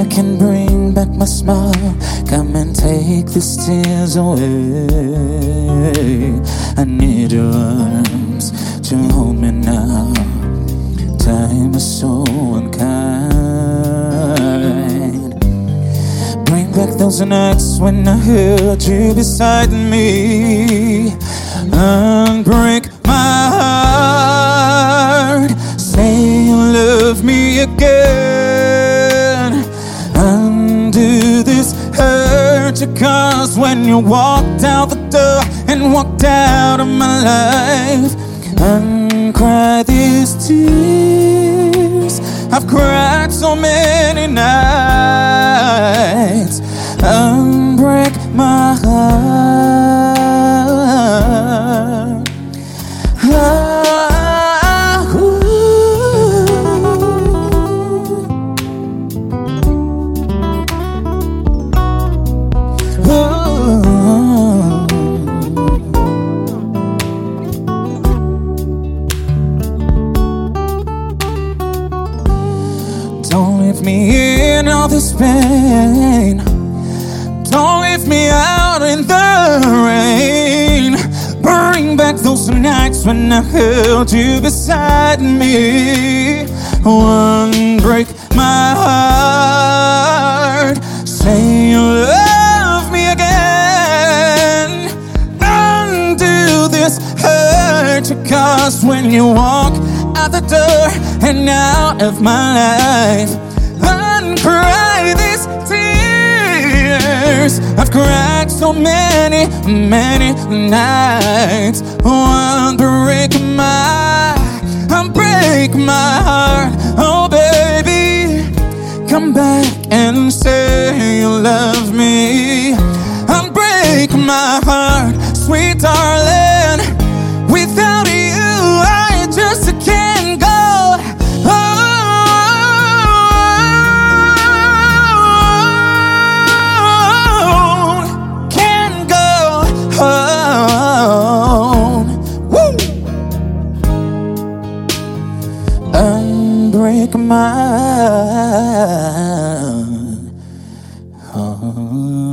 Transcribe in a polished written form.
that can bring back my smile. Come and take these tears away. I need your arms to hold me now. Time is so unkind. Bring back those nights when I held you beside me. Unbreak my heart. Say you love me again. Undo this hurt you caused when you walked out the door and walked out of my life. Uncry these tears I've cried so many nights. Unbreak my heart. Don't leave me in all this pain. Don't leave me out in the rain. Bring back those nights when I held you beside me. Unbreak my heart. Say you love me again. Undo this hurt you caused when you walk out the door and out of my life. Uncry these tears I've cried so many, many nights. Unbreak my heart. Oh baby, come back and say you love me. Unbreak my heart, sweet darling. Without you I just can't go. Can't go on. Woo! Unbreak my heart.